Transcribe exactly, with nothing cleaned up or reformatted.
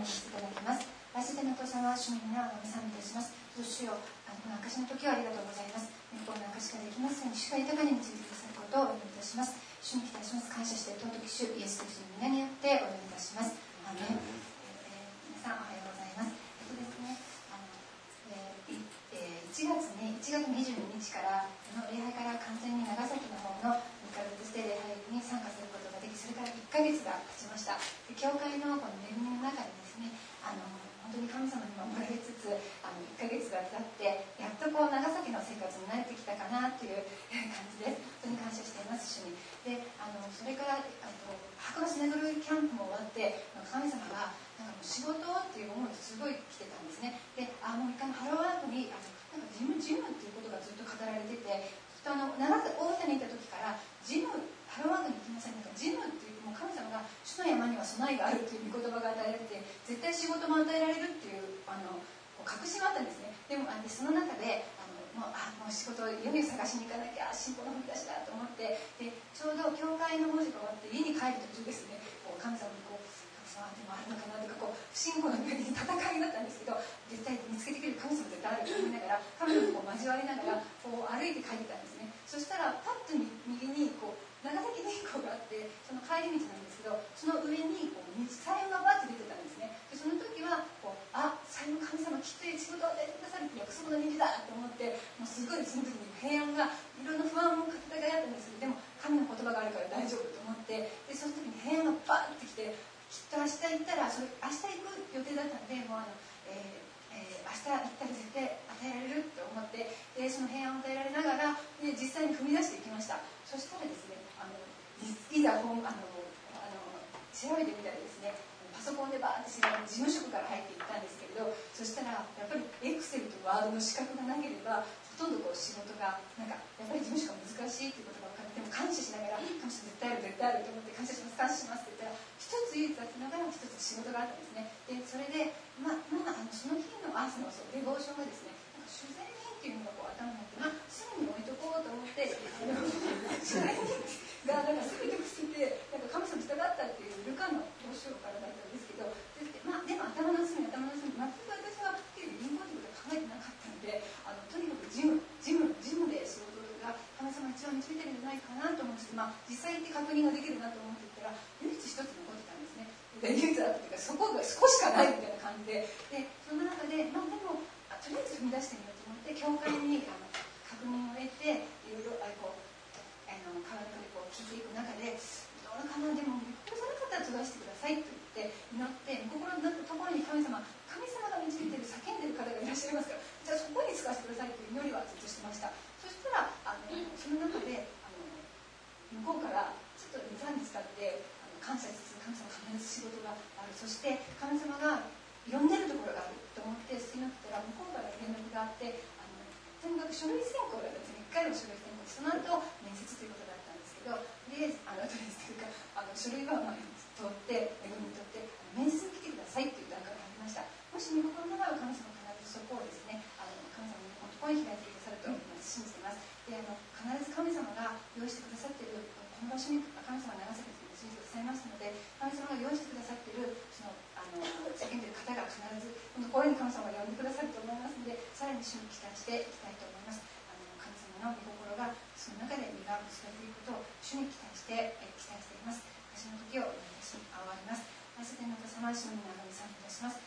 祈りしていただきます。愛する天のお父様は主の皆を賛美いたします。どうしよう、あのこの証の時はありがとうございます。日本の証ができますように、主が豊かに導いてくださることをお祈りいたします。主に期待します。感謝して尊き主イエス・キリストの皆によってお祈りいたします。アーメン。えー、皆さんおはようございます。えっとですね、あのえーえー、いちがつにいちがつにじゅうににちからの礼拝から完全に長崎の方のにかげつで礼拝に参加することができ、それからいっかげつが経ちました。で教会のこの恵みの中にですね、あの本当に神様に守られつつ、あのいっかげつが経ってやっとこう長崎の生活に慣れてきたかなという感じです。本当に感謝しています。主にであのそれからあと白馬シナゴルキャンプも終わって、神様がなんかもう仕事っていう思いすごい来てたんですね。であもう一回ハローワークにあのなんかジムジムっていうことがずっと語られてて、あの長崎大分にいた時からジムハローワークに行きなさい、なんかジムっていうもう神様が主の山には備えがあるっていう御言葉が与えられて、絶対仕事も与えられるっていうあの確信があったんですね。でもあでその中であのもうあもう仕事をいよいよ探しに行かなきゃ、信仰の踏み出しだと思って、でちょうど教会の文字が終わって家に帰る途中ですね、こう神様にこう神様でもあるのかなとか、こう不信仰の上に戦いだったんですけど、絶対見つけてくれる神様絶対あると思いながら、神様とこう交わりながらこう歩いて帰ってたんですね。そしたらパッと右にこう長崎銀行があって、その帰り道なんですけど、その上にこう財布がバッと出てたんですね。でその時はこうあ財布神様きっと仕事を与えてくださるって約束の虹だと思って、もうすごいその時に平安がいろんな不安もかけたがやったんですけど、でも神の言葉があるから大丈夫と思って、でその時に平安がバーってきて、きっと明日行ったらそれ明日行く予定だったので、もうあの、えーえー、明日行ったら絶対与えられると思って、でその平安を与えられながらで実際に踏み出していきました。そしたらですね、あのいざ本あのあの調べてみたらですね、パソコンでバーって調べて事務職から入っていったんですけれど、そしたらやっぱりエクセルとワードの資格がなければほとんどこう仕事がなんかやっぱり事務職が難しいっていうことが分かって、でも感謝しながら感謝絶対ある絶対あると思って感謝します感謝しますって言ったら、一つ唯一あったのが一つ仕事があったんですね。でそれでまあまあ、あのその日の朝のそうデボーションがですね、なんか主税人っていうのがこう頭にあって、まあすぐに置いとこうと思って主税人がなんかすぐに伏せてなんか神様に従ったっていうルカのどうしようからだったんですけど、で、まあ、でも頭の隅頭の隅全く私は銀行ということは考えてなかったので、あのとにかくジムジムジムで仕事が神様一番導いてるんじゃないかなと思って、まあ、実際行って確認ができるなと思っていったら唯一一つ残ってたんですね。で唯一だったというかそこが少しかないみたいな感じで、でその中で、まあ、でもあとりあえず踏み出してみようと思って教会にあの確認を得ていろいろあこうあの川中でこう聞いていく中で、どうかな、でもこれじゃなかったら継がしてくださいと言って祈って、心のところに神様神様が導いている叫んでいる方がいらっしゃいますから、じゃあそこに使わせてくださいという祈りはずっとしてました。そしたらあのその中であの向こうからちょっとに、さんにち経ってあの感謝しつつ、神様必ず仕事がある、そして神様が呼んでるところがあると思って祈ってたら、向こうから連絡があって、あのとにかく書類選考があるんですね。いっかいの書類選考、その後面接ということだったんですけど、とりあえずあのとりあえずというかあの書類はまあ通って恵みにとって面接に来てくださいという段階がありました。もし見心ならば神様必ずそこをですね、あの神様に本当に開いてくださると信じています。であの必ず神様が用意してくださっているこの場所に神様が長崎に信じてくださいますので、神様が用意してくださっているそのあの叫んでいる方が必ずこの声に神様が呼んでくださると思いますので、さらに主に期待していきたいと思います。あの神様の御心がその中で実が結ばれていくことを主に期待してえ期待しています。私の時をお願いし終わります。愛する天のお父様、主の皆を賛美いたします。